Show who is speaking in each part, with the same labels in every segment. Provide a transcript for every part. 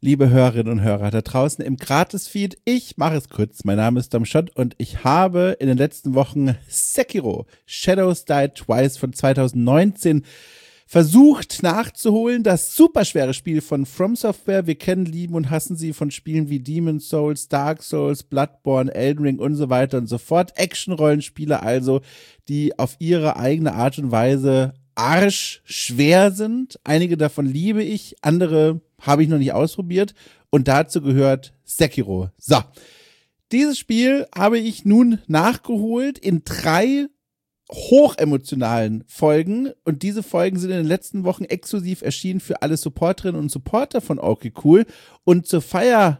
Speaker 1: liebe Hörerinnen und Hörer da draußen im Gratis-Feed. Ich mache es kurz. Mein Name ist Dom Schott und ich habe in den letzten Wochen Sekiro Shadows Die Twice von 2019 versucht nachzuholen. Das superschwere Spiel von From Software. Wir kennen, lieben und hassen sie von Spielen wie Demon's Souls, Dark Souls, Bloodborne, Elden Ring und so weiter und so fort. Action-Rollenspiele also, die auf ihre eigene Art und Weise arschschwer sind. Einige davon liebe ich, andere habe ich noch nicht ausprobiert. Und dazu gehört Sekiro. So, dieses Spiel habe ich nun nachgeholt in 3 hochemotionalen Folgen, und diese Folgen sind in den letzten Wochen exklusiv erschienen für alle Supporterinnen und Supporter von Okay Cool, und zur Feier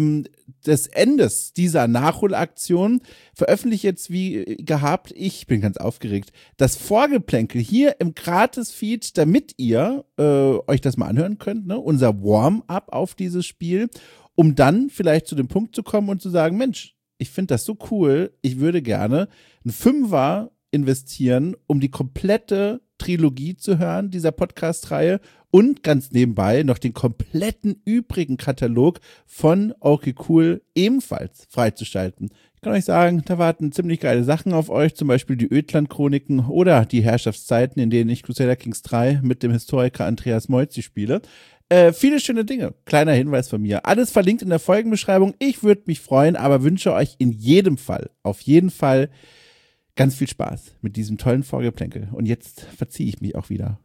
Speaker 1: des Endes dieser Nachholaktion veröffentliche jetzt wie gehabt, ich bin ganz aufgeregt, das Vorgeplänkel hier im Gratis-Feed, damit ihr euch das mal anhören könnt, ne? Unser Warm-up auf dieses Spiel, um dann vielleicht zu dem Punkt zu kommen und zu sagen, Mensch, ich finde das so cool, ich würde gerne einen Fünfer investieren, um die komplette Trilogie zu hören, dieser Podcast-Reihe, und ganz nebenbei noch den kompletten übrigen Katalog von Okay Cool ebenfalls freizuschalten. Ich kann euch sagen, da warten ziemlich geile Sachen auf euch, zum Beispiel die Ödland-Chroniken oder die Herrschaftszeiten, in denen ich Crusader Kings 3 mit dem Historiker Andreas Moizzi spiele. Viele schöne Dinge. Kleiner Hinweis von mir. Alles verlinkt in der Folgenbeschreibung. Ich würde mich freuen, aber wünsche euch in jedem Fall, auf jeden Fall, ganz viel Spaß mit diesem tollen Vorgeplänkel. Und jetzt verziehe ich mich auch wieder.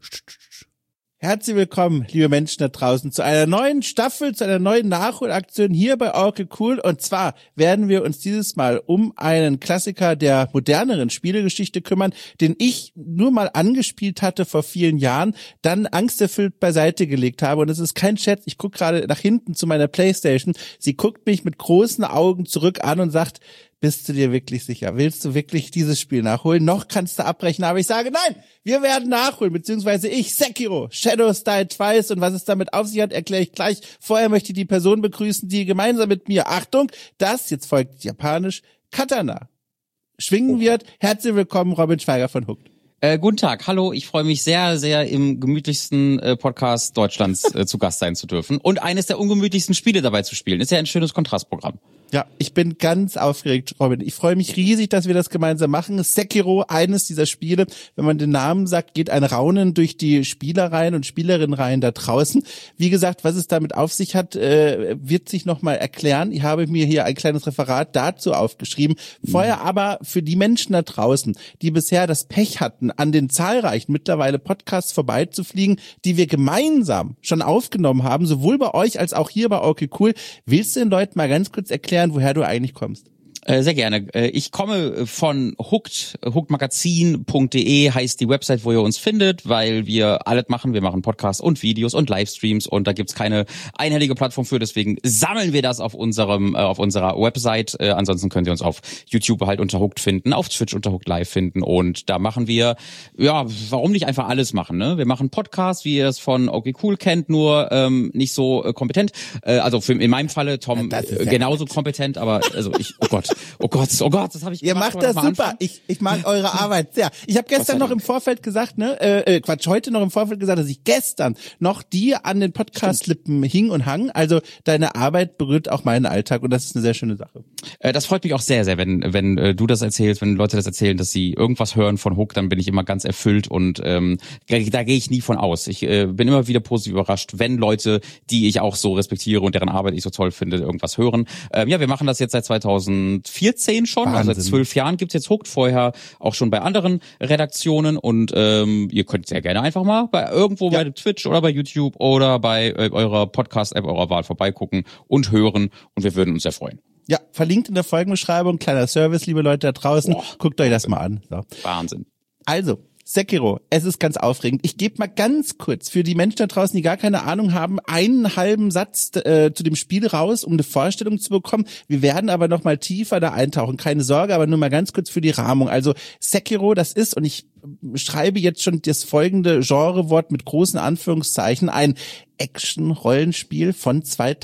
Speaker 1: Herzlich willkommen, liebe Menschen da draußen, zu einer neuen Staffel, zu einer neuen Nachholaktion hier bei Okay Cool. Und zwar werden wir uns dieses Mal um einen Klassiker der moderneren Spielegeschichte kümmern, den ich nur mal angespielt hatte vor vielen Jahren, dann angsterfüllt beiseite gelegt habe. Und es ist kein Scherz, ich gucke gerade nach hinten zu meiner Playstation. Sie guckt mich mit großen Augen zurück an und sagt, bist du dir wirklich sicher? Willst du wirklich dieses Spiel nachholen? Noch kannst du abbrechen, aber ich sage, nein, wir werden nachholen, beziehungsweise ich, Sekiro, Shadows Die Twice, und was es damit auf sich hat, erkläre ich gleich. Vorher möchte ich die Person begrüßen, die gemeinsam mit mir, Achtung, das, jetzt folgt Japanisch, Katana schwingen wird. Herzlich willkommen, Robin Schweiger von Hooked.
Speaker 2: Guten Tag, hallo, ich freue mich sehr, sehr im gemütlichsten Podcast Deutschlands zu Gast sein zu dürfen und eines der ungemütlichsten Spiele dabei zu spielen. Ist ja ein schönes Kontrastprogramm.
Speaker 1: Ja, ich bin ganz aufgeregt, Robin. Ich freue mich riesig, dass wir das gemeinsam machen. Sekiro, eines dieser Spiele, wenn man den Namen sagt, geht ein Raunen durch die Spielereien und Spielerinnenreihen da draußen. Wie gesagt, was es damit auf sich hat, wird sich nochmal erklären. Ich habe mir hier ein kleines Referat dazu aufgeschrieben. Vorher aber für die Menschen da draußen, die bisher das Pech hatten, an den zahlreichen mittlerweile Podcasts vorbeizufliegen, die wir gemeinsam schon aufgenommen haben, sowohl bei euch als auch hier bei Okay Cool. Willst du den Leuten mal ganz kurz erklären, woher du eigentlich kommst?
Speaker 2: Sehr gerne. Ich komme von Hooked, hookedmagazin.de heißt die Website, wo ihr uns findet, weil wir alles machen. Wir machen Podcasts und Videos und Livestreams, und da gibt's keine einhellige Plattform für, deswegen sammeln wir das auf unserer Website. Ansonsten könnt ihr uns auf YouTube halt unter Hooked finden, auf Twitch unter Hooked Live finden, und da machen wir, ja, warum nicht einfach alles machen, ne? Wir machen Podcasts, wie ihr es von Okay Cool kennt, nur nicht so kompetent. Also in meinem Falle Tom genauso kompetent, aber also Oh Gott, das habe ich
Speaker 1: gemacht. Ihr macht das super. Ich mag eure Arbeit sehr. Ich habe gestern noch im Vorfeld gesagt, heute noch im Vorfeld gesagt, dass ich gestern noch dir an den Podcast-Lippen hing und hang. Also deine Arbeit berührt auch meinen Alltag, und das ist eine sehr schöne Sache.
Speaker 2: Das freut mich auch sehr, sehr, wenn du das erzählst, wenn Leute das erzählen, dass sie irgendwas hören von Hook, dann bin ich immer ganz erfüllt, und da gehe ich nie von aus. Ich bin immer wieder positiv überrascht, wenn Leute, die ich auch so respektiere und deren Arbeit ich so toll finde, irgendwas hören. Ja, wir machen das jetzt seit 2014 schon, Wahnsinn. Also seit 12 Jahren gibt's jetzt Hooked, vorher auch schon bei anderen Redaktionen, und ihr könnt sehr gerne einfach mal bei Twitch oder bei YouTube oder bei eurer Podcast-App eurer Wahl vorbeigucken und hören, und wir würden uns sehr freuen.
Speaker 1: Ja, verlinkt in der Folgenbeschreibung, kleiner Service, liebe Leute da draußen, guckt euch das mal an. So.
Speaker 2: Wahnsinn.
Speaker 1: Also, Sekiro, es ist ganz aufregend. Ich gebe mal ganz kurz für die Menschen da draußen, die gar keine Ahnung haben, einen halben Satz zu dem Spiel raus, um eine Vorstellung zu bekommen. Wir werden aber noch mal tiefer da eintauchen. Keine Sorge, aber nur mal ganz kurz für die Rahmung. Also Sekiro, das ist, und ich schreibe jetzt schon das folgende Genrewort mit großen Anführungszeichen, ein Action-Rollenspiel von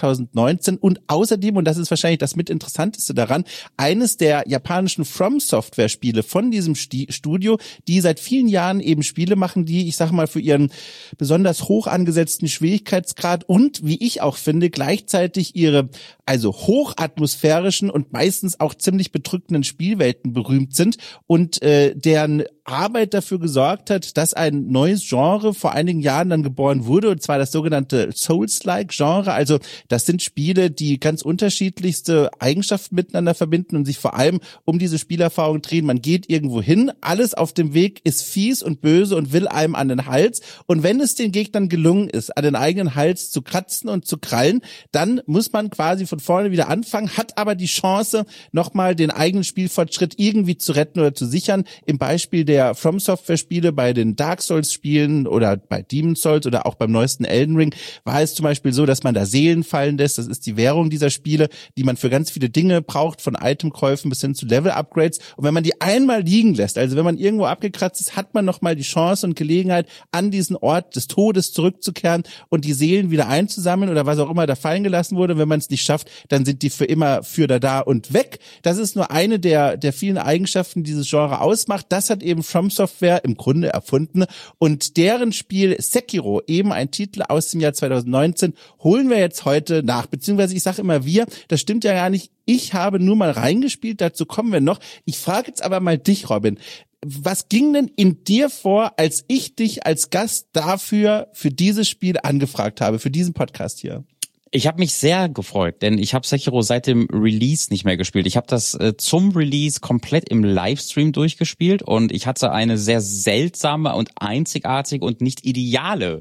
Speaker 1: 2019 und außerdem, und das ist wahrscheinlich das mit Interessanteste daran, eines der japanischen From-Software-Spiele von diesem Studio, die seit vielen Jahren eben Spiele machen, die, ich sag mal, für ihren besonders hoch angesetzten Schwierigkeitsgrad und, wie ich auch finde, gleichzeitig ihre also hochatmosphärischen und meistens auch ziemlich bedrückenden Spielwelten berühmt sind und deren Arbeit dafür gesorgt hat, dass ein neues Genre vor einigen Jahren dann geboren wurde, und zwar das sogenannte Souls-like-Genre. Also das sind Spiele, die ganz unterschiedlichste Eigenschaften miteinander verbinden und sich vor allem um diese Spielerfahrung drehen. Man geht irgendwo hin, alles auf dem Weg ist fies und böse und will einem an den Hals. Und wenn es den Gegnern gelungen ist, an den eigenen Hals zu kratzen und zu krallen, dann muss man quasi von vorne wieder anfangen, hat aber die Chance, nochmal den eigenen Spielfortschritt irgendwie zu retten oder zu sichern. Im Beispiel der From Software Spiele, bei den Dark Souls Spielen oder bei Demon's Souls oder auch beim neuesten Elden Ring war es zum Beispiel so, dass man da Seelen fallen lässt. Das ist die Währung dieser Spiele, die man für ganz viele Dinge braucht, von Itemkäufen bis hin zu Level-Upgrades. Und wenn man die einmal liegen lässt, also wenn man irgendwo abgekratzt ist, hat man nochmal die Chance und Gelegenheit, an diesen Ort des Todes zurückzukehren und die Seelen wieder einzusammeln oder was auch immer da fallen gelassen wurde. Wenn man es nicht schafft, dann sind die für immer für da und weg. Das ist nur eine der vielen Eigenschaften, die dieses Genre ausmacht. Das hat eben From Software im Grunde erfunden und deren Spiel Sekiro, eben ein Titel aus dem Jahr 2019, holen wir jetzt heute nach, beziehungsweise ich sage immer wir, das stimmt ja gar nicht, ich habe nur mal reingespielt, dazu kommen wir noch. Ich frage jetzt aber mal dich, Robin, was ging denn in dir vor, als ich dich als Gast für dieses Spiel angefragt habe, für diesen Podcast hier?
Speaker 2: Ich habe mich sehr gefreut, denn ich habe Sekiro seit dem Release nicht mehr gespielt. Ich habe das zum Release komplett im Livestream durchgespielt und ich hatte eine sehr seltsame und einzigartige und nicht ideale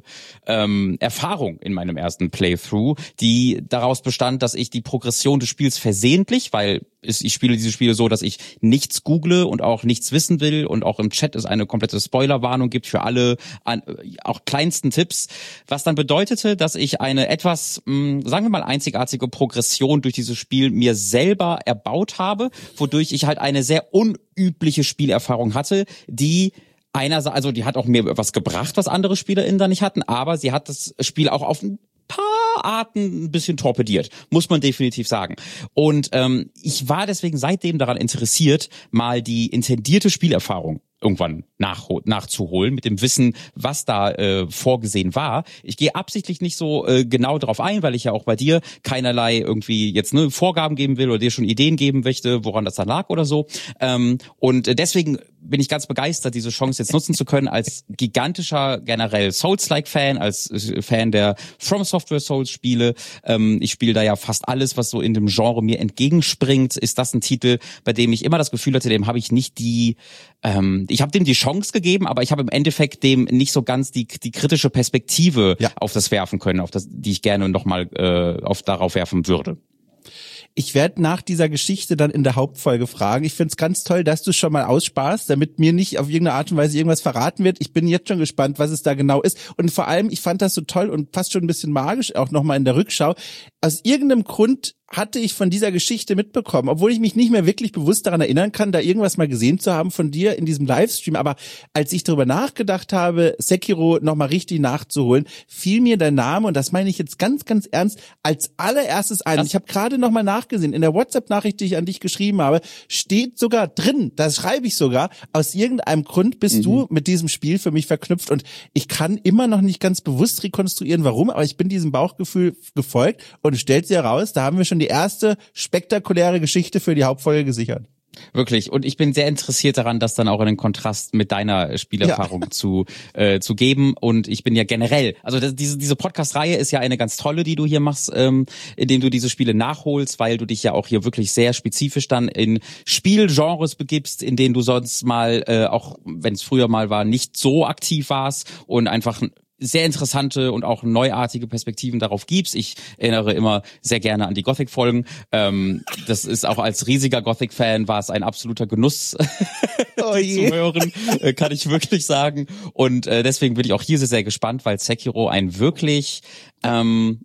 Speaker 2: Erfahrung in meinem ersten Playthrough, die daraus bestand, dass ich die Progression des Spiels versehentlich, weil ich spiele diese Spiele so, dass ich nichts google und auch nichts wissen will und auch im Chat es eine komplette Spoilerwarnung gibt für alle, auch kleinsten Tipps, was dann bedeutete, dass ich eine etwas, sagen wir mal, einzigartige Progression durch dieses Spiel mir selber erbaut habe, wodurch ich halt eine sehr unübliche Spielerfahrung hatte, die einerseits, also die hat auch mir was gebracht, was andere SpielerInnen da nicht hatten, aber sie hat das Spiel auch auf ein paar Arten ein bisschen torpediert, muss man definitiv sagen. Und ich war deswegen seitdem daran interessiert, mal die intendierte Spielerfahrung irgendwann nachzuholen, mit dem Wissen, was da vorgesehen war. Ich gehe absichtlich nicht so genau darauf ein, weil ich ja auch bei dir keinerlei irgendwie jetzt Vorgaben geben will oder dir schon Ideen geben möchte, woran das dann lag oder so. Und deswegen bin ich ganz begeistert, diese Chance jetzt nutzen zu können, als gigantischer generell Souls-like-Fan, als Fan der From Software Souls-Spiele. Ich spiele da ja fast alles, was so in dem Genre mir entgegenspringt. Ist das ein Titel, bei dem ich immer das Gefühl hatte, dem habe ich nicht ich habe dem die Chance gegeben, aber ich habe im Endeffekt dem nicht so ganz die kritische Perspektive auf das werfen können, die ich gerne nochmal darauf werfen würde.
Speaker 1: Ich werde nach dieser Geschichte dann in der Hauptfolge fragen. Ich finde es ganz toll, dass du es schon mal aussparst, damit mir nicht auf irgendeine Art und Weise irgendwas verraten wird. Ich bin jetzt schon gespannt, was es da genau ist. Und vor allem, ich fand das so toll und fast schon ein bisschen magisch, auch nochmal in der Rückschau. Aus irgendeinem Grund hatte ich von dieser Geschichte mitbekommen, obwohl ich mich nicht mehr wirklich bewusst daran erinnern kann, da irgendwas mal gesehen zu haben von dir in diesem Livestream. Aber als ich darüber nachgedacht habe, Sekiro nochmal richtig nachzuholen, fiel mir dein Name, und das meine ich jetzt ganz, ganz ernst, als allererstes ein. Ich habe gerade nochmal nachgesehen, in der WhatsApp-Nachricht, die ich an dich geschrieben habe, steht sogar drin, das schreibe ich sogar, aus irgendeinem Grund bist du mit diesem Spiel für mich verknüpft, und ich kann immer noch nicht ganz bewusst rekonstruieren, warum, aber ich bin diesem Bauchgefühl gefolgt, und es stellt sich heraus, da haben wir schon die erste spektakuläre Geschichte für die Hauptfolge gesichert.
Speaker 2: Wirklich. Und ich bin sehr interessiert daran, das dann auch in den Kontrast mit deiner Spielerfahrung zu geben. Und ich bin ja generell, also diese Podcast-Reihe ist ja eine ganz tolle, die du hier machst, indem du diese Spiele nachholst, weil du dich ja auch hier wirklich sehr spezifisch dann in Spielgenres begibst, in denen du sonst mal, auch wenn es früher mal war, nicht so aktiv warst und einfach sehr interessante und auch neuartige Perspektiven darauf gibst. Ich erinnere immer sehr gerne an die Gothic-Folgen. Das ist auch als riesiger Gothic-Fan war es ein absoluter Genuss zu hören, kann ich wirklich sagen. Und deswegen bin ich auch hier sehr, sehr gespannt, weil Sekiro ein wirklich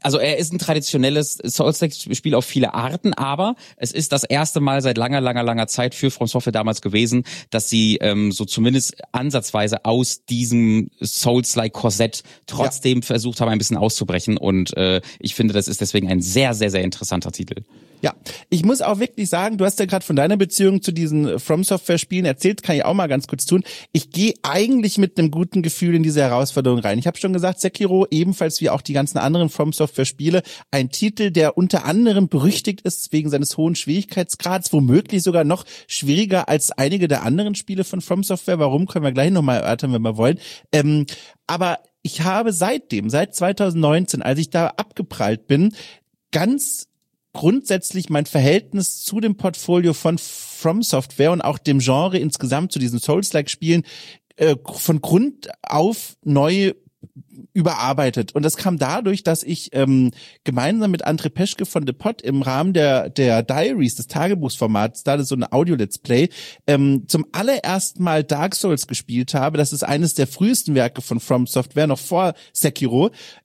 Speaker 2: also er ist ein traditionelles Souls-like-Spiel auf viele Arten, aber es ist das erste Mal seit langer Zeit für From Software damals gewesen, dass sie so zumindest ansatzweise aus diesem Souls-like-Korsett trotzdem versucht haben, ein bisschen auszubrechen. Und ich finde, das ist deswegen ein sehr, sehr, sehr interessanter Titel.
Speaker 1: Ja, ich muss auch wirklich sagen, du hast ja gerade von deiner Beziehung zu diesen From-Software-Spielen erzählt, kann ich auch mal ganz kurz tun. Ich gehe eigentlich mit einem guten Gefühl in diese Herausforderung rein. Ich habe schon gesagt, Sekiro, ebenfalls wie auch die ganzen anderen From-Software-Spiele, ein Titel, der unter anderem berüchtigt ist wegen seines hohen Schwierigkeitsgrads, womöglich sogar noch schwieriger als einige der anderen Spiele von From-Software. Warum, können wir gleich nochmal erörtern, wenn wir wollen. Aber ich habe seit 2019, als ich da abgeprallt bin, ganz grundsätzlich mein Verhältnis zu dem Portfolio von From Software und auch dem Genre insgesamt zu diesen Souls-like-Spielen von Grund auf neu überarbeitet. Und das kam dadurch, dass ich gemeinsam mit André Peschke von The Pod im Rahmen der Diaries, des Tagebuchsformats, da das ist so ein Audio-Let's Play, zum allerersten Mal Dark Souls gespielt habe. Das ist eines der frühesten Werke von From Software, noch vor Sekiro.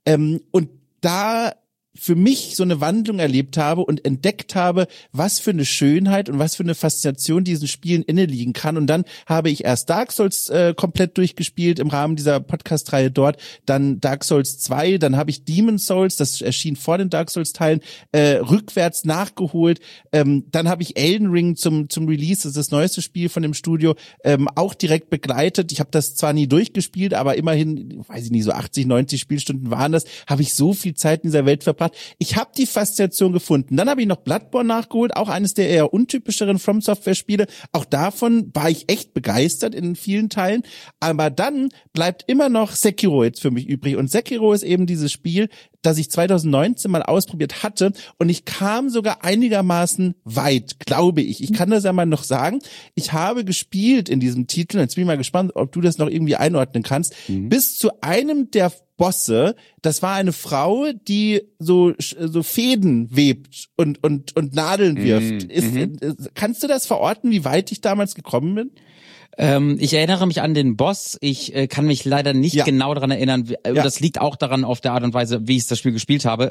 Speaker 1: Und da für mich so eine Wandlung erlebt habe und entdeckt habe, was für eine Schönheit und was für eine Faszination diesen Spielen inne liegen kann. Und dann habe ich erst Dark Souls komplett durchgespielt im Rahmen dieser Podcast-Reihe dort, dann Dark Souls 2, dann habe ich Demon's Souls, das erschien vor den Dark Souls-Teilen, rückwärts nachgeholt. Dann habe ich Elden Ring zum Release, das ist das neueste Spiel von dem Studio, auch direkt begleitet. Ich habe das zwar nie durchgespielt, aber immerhin, weiß ich nicht, so 80, 90 Spielstunden waren das, habe ich so viel Zeit in dieser Welt verbracht. Ich habe die Faszination gefunden. Dann habe ich noch Bloodborne nachgeholt, auch eines der eher untypischeren From Software Spiele. Auch davon war ich echt begeistert in vielen Teilen. Aber dann bleibt immer noch Sekiro jetzt für mich übrig. Und Sekiro ist eben dieses Spiel, das ich 2019 mal ausprobiert hatte. Und ich kam sogar einigermaßen weit, glaube ich. Ich kann das ja mal noch sagen. Ich habe gespielt in diesem Titel. Jetzt bin ich mal gespannt, ob du das noch irgendwie einordnen kannst. Bis zu einem der Bosse, das war eine Frau, die so Fäden webt und Nadeln wirft. Kannst du das verorten, wie weit ich damals gekommen bin?
Speaker 2: Ich erinnere mich an den Boss. Ich kann mich leider nicht genau daran erinnern. Das liegt auch daran auf der Art und Weise, wie ich das Spiel gespielt habe,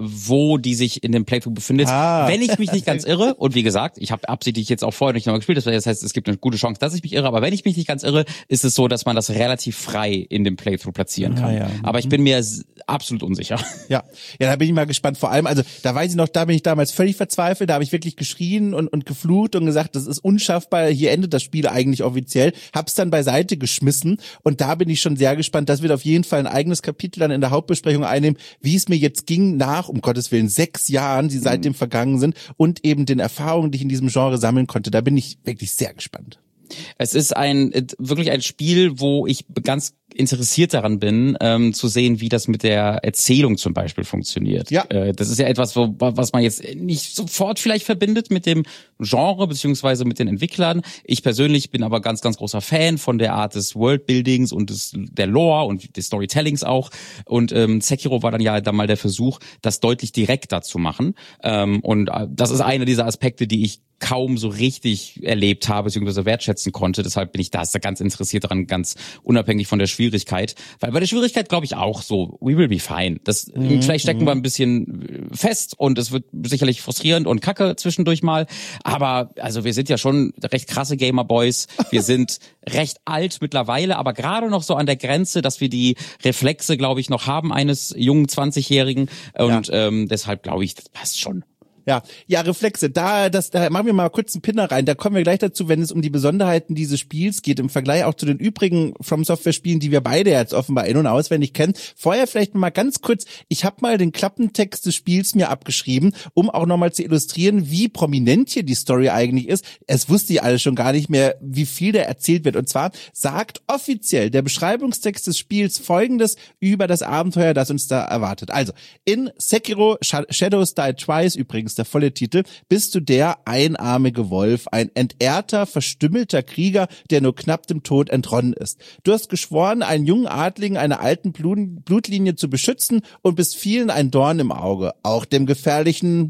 Speaker 2: wo die sich in dem Playthrough befindet. Wenn ich mich nicht ganz irre, und wie gesagt, ich habe absichtlich jetzt auch vorher nicht nochmal gespielt, das heißt, es gibt eine gute Chance, dass ich mich irre, aber wenn ich mich nicht ganz irre, ist es so, dass man das relativ frei in dem Playthrough platzieren kann. Aber ich bin mir absolut unsicher. Ja,
Speaker 1: da bin ich mal gespannt. Vor allem, also da weiß ich noch, da bin ich damals völlig verzweifelt, da habe ich wirklich geschrien und geflucht und gesagt, das ist unschaffbar, hier endet das Spiel eigentlich offiziell. Hab's dann beiseite geschmissen und da bin ich schon sehr gespannt. Das wird auf jeden Fall ein eigenes Kapitel dann in der Hauptbesprechung einnehmen, wie es mir jetzt ging nach, um Gottes Willen, 6 Jahren, die seitdem vergangen sind und eben den Erfahrungen, die ich in diesem Genre sammeln konnte. Da bin ich wirklich sehr gespannt.
Speaker 2: Es ist wirklich ein Spiel, wo ich ganz interessiert daran bin, zu sehen, wie das mit der Erzählung zum Beispiel funktioniert. Ja. Das ist ja etwas, was man jetzt nicht sofort vielleicht verbindet mit dem Genre beziehungsweise mit den Entwicklern. Ich persönlich bin aber ganz, ganz großer Fan von der Art des Worldbuildings und der Lore und des Storytellings auch. Und Sekiro war dann mal der Versuch, das deutlich direkter zu machen. Und das ist einer dieser Aspekte, die ich kaum so richtig erlebt habe, beziehungsweise wertschätzen konnte. Deshalb bin ich da ganz interessiert daran, ganz unabhängig von der Schwierigkeit. Weil bei der Schwierigkeit glaube ich auch so, we will be fine. Vielleicht stecken wir ein bisschen fest und es wird sicherlich frustrierend und kacke zwischendurch mal. Aber also wir sind ja schon recht krasse Gamer-Boys. Wir sind recht alt mittlerweile, aber gerade noch so an der Grenze, dass wir die Reflexe, glaube ich, noch haben eines jungen 20-Jährigen. Und deshalb glaube ich, das passt schon.
Speaker 1: Ja, Reflexe, da machen wir mal kurz einen Pinner rein, da kommen wir gleich dazu, wenn es um die Besonderheiten dieses Spiels geht, im Vergleich auch zu den übrigen From Software Spielen, die wir beide jetzt offenbar in- und auswendig kennen. Vorher vielleicht mal ganz kurz, ich habe mal den Klappentext des Spiels mir abgeschrieben, um auch nochmal zu illustrieren, wie prominent hier die Story eigentlich ist. Es wusste ich alles schon gar nicht mehr, wie viel da erzählt wird. Und zwar sagt offiziell der Beschreibungstext des Spiels Folgendes über das Abenteuer, das uns da erwartet. Also, in Sekiro Shadows Die Twice, übrigens der volle Titel, bist du der einarmige Wolf, ein entehrter, verstümmelter Krieger, der nur knapp dem Tod entronnen ist. Du hast geschworen, einen jungen Adligen einer alten Blutlinie zu beschützen und bist vielen ein Dorn im Auge, auch dem gefährlichen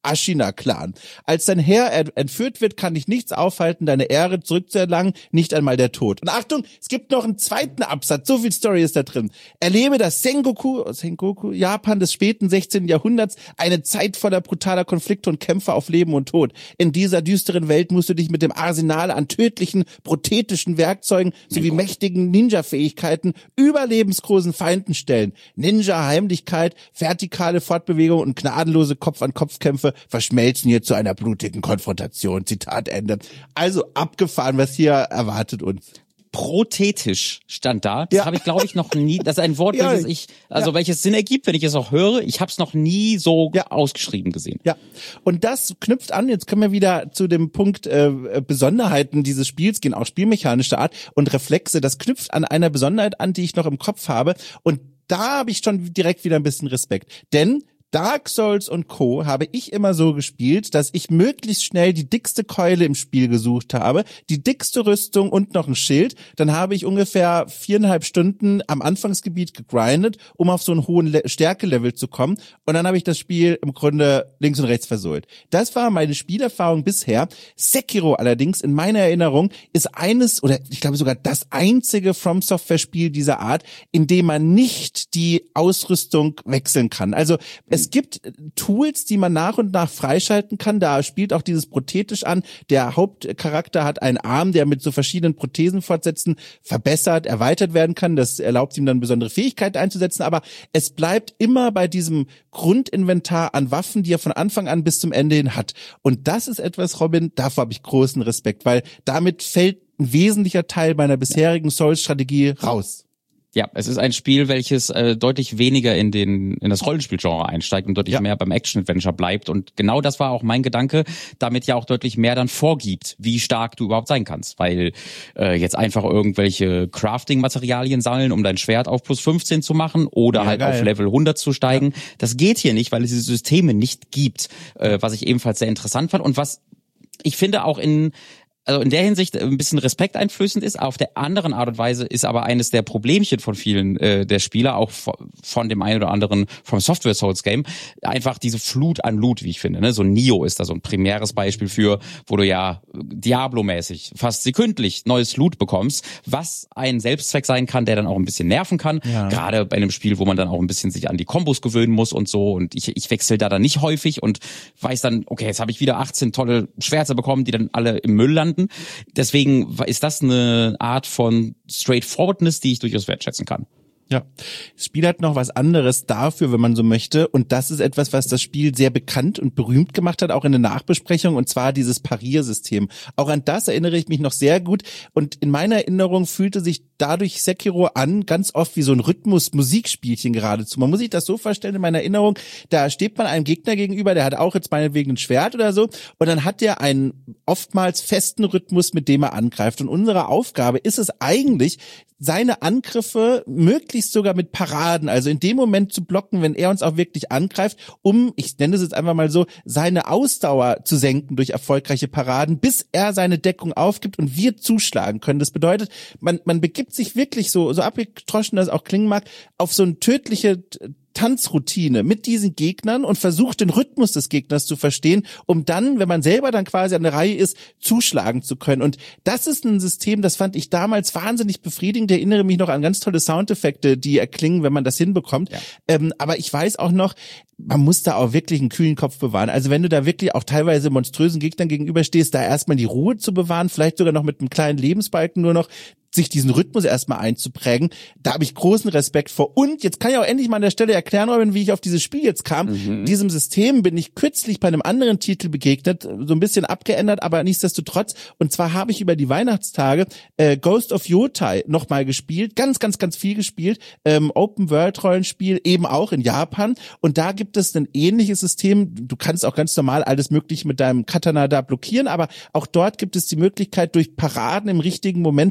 Speaker 1: Ashina-Clan. Als dein Herr entführt wird, kann dich nichts aufhalten, deine Ehre zurückzuerlangen, nicht einmal der Tod. Und Achtung, es gibt noch einen zweiten Absatz, so viel Story ist da drin. Erlebe das Sengoku, Japan des späten 16. Jahrhunderts, eine Zeit voller brutaler Konflikte und Kämpfe auf Leben und Tod. In dieser düsteren Welt musst du dich mit dem Arsenal an tödlichen, prothetischen Werkzeugen sowie mächtigen Ninja-Fähigkeiten überlebensgroßen Feinden stellen. Ninja-Heimlichkeit, vertikale Fortbewegung und gnadenlose Kopf-an-Kopf-Kämpfe verschmelzen hier zu einer blutigen Konfrontation. Zitat Ende. Also abgefahren, was hier erwartet uns.
Speaker 2: Prothetisch stand da. Das habe ich, glaube ich, noch nie. Das ist ein Wort, welches Sinn ergibt, wenn ich es auch höre. Ich habe es noch nie so ausgeschrieben gesehen.
Speaker 1: Ja, und das knüpft an. Jetzt können wir wieder zu dem Punkt Besonderheiten dieses Spiels gehen, auch spielmechanischer Art und Reflexe. Das knüpft an einer Besonderheit an, die ich noch im Kopf habe. Und da habe ich schon direkt wieder ein bisschen Respekt. Denn Dark Souls und Co. habe ich immer so gespielt, dass ich möglichst schnell die dickste Keule im Spiel gesucht habe, die dickste Rüstung und noch ein Schild. Dann habe ich ungefähr 4,5 Stunden am Anfangsgebiet gegrindet, um auf so einen hohen Stärkelevel zu kommen. Und dann habe ich das Spiel im Grunde links und rechts versohlt. Das war meine Spielerfahrung bisher. Sekiro allerdings, in meiner Erinnerung, ist eines oder ich glaube sogar das einzige From-Software-Spiel dieser Art, in dem man nicht die Ausrüstung wechseln kann. Also es gibt Tools, die man nach und nach freischalten kann. Da spielt auch dieses prothetisch an. Der Hauptcharakter hat einen Arm, der mit so verschiedenen Prothesenfortsätzen verbessert, erweitert werden kann. Das erlaubt ihm dann besondere Fähigkeiten einzusetzen. Aber es bleibt immer bei diesem Grundinventar an Waffen, die er von Anfang an bis zum Ende hin hat. Und das ist etwas, Robin, davor habe ich großen Respekt, weil damit fällt ein wesentlicher Teil meiner bisherigen Souls-Strategie raus.
Speaker 2: Ja, es ist ein Spiel, welches deutlich weniger in das Rollenspielgenre einsteigt und deutlich mehr beim Action-Adventure bleibt. Und genau das war auch mein Gedanke, damit ja auch deutlich mehr dann vorgibt, wie stark du überhaupt sein kannst. Weil jetzt einfach irgendwelche Crafting-Materialien sammeln, um dein Schwert auf plus 15 zu machen oder auf Level 100 zu steigen, das geht hier nicht, weil es diese Systeme nicht gibt, was ich ebenfalls sehr interessant fand und was ich finde auch in der Hinsicht ein bisschen respekteinflößend ist. Auf der anderen Art und Weise ist aber eines der Problemchen von vielen der Spieler, auch von dem einen oder anderen vom Software Souls Game, einfach diese Flut an Loot, wie ich finde. Ne? So Nioh ist da so ein primäres Beispiel für, wo du ja Diablo-mäßig fast sekündlich neues Loot bekommst, was ein Selbstzweck sein kann, der dann auch ein bisschen nerven kann. Ja. Gerade bei einem Spiel, wo man dann auch ein bisschen sich an die Kombos gewöhnen muss und so. Und ich wechsle da dann nicht häufig und weiß dann, okay, jetzt habe ich wieder 18 tolle Schwerter bekommen, die dann alle im Müll landen. Deswegen ist das eine Art von Straightforwardness, die ich durchaus wertschätzen kann.
Speaker 1: Ja, das Spiel hat noch was anderes dafür, wenn man so möchte. Und das ist etwas, was das Spiel sehr bekannt und berühmt gemacht hat, auch in der Nachbesprechung, und zwar dieses Pariersystem. Auch an das erinnere ich mich noch sehr gut. Und in meiner Erinnerung fühlte sich dadurch Sekiro an, ganz oft wie so ein Rhythmus-Musikspielchen geradezu. Man muss sich das so vorstellen, in meiner Erinnerung, da steht man einem Gegner gegenüber, der hat auch jetzt meinetwegen ein Schwert oder so, und dann hat der einen oftmals festen Rhythmus, mit dem er angreift. Und unsere Aufgabe ist es eigentlich, seine Angriffe möglichst sogar mit Paraden, also in dem Moment zu blocken, wenn er uns auch wirklich angreift, um, ich nenne es jetzt einfach mal so, seine Ausdauer zu senken durch erfolgreiche Paraden, bis er seine Deckung aufgibt und wir zuschlagen können. Das bedeutet, man begibt sich wirklich so abgetroschen das auch klingen mag, auf so eine tödliche Tanzroutine mit diesen Gegnern und versucht, den Rhythmus des Gegners zu verstehen, um dann, wenn man selber dann quasi an der Reihe ist, zuschlagen zu können. Und das ist ein System, das fand ich damals wahnsinnig befriedigend. Ich erinnere mich noch an ganz tolle Soundeffekte, die erklingen, wenn man das hinbekommt. Ja. Aber ich weiß auch noch, man muss da auch wirklich einen kühlen Kopf bewahren. Also wenn du da wirklich auch teilweise monströsen Gegnern gegenüberstehst, da erstmal die Ruhe zu bewahren, vielleicht sogar noch mit einem kleinen Lebensbalken nur noch, sich diesen Rhythmus erstmal einzuprägen, da habe ich großen Respekt vor. Und jetzt kann ich auch endlich mal an der Stelle erklären, Robin, wie ich auf dieses Spiel jetzt kam. Diesem System bin ich kürzlich bei einem anderen Titel begegnet, so ein bisschen abgeändert, aber nichtsdestotrotz. Und zwar habe ich über die Weihnachtstage Ghost of Yotai nochmal gespielt, ganz viel gespielt, Open-World-Rollenspiel, eben auch in Japan. Und da gibt es ein ähnliches System. Du kannst auch ganz normal alles Mögliche mit deinem Katana da blockieren, aber auch dort gibt es die Möglichkeit, durch Paraden im richtigen Moment für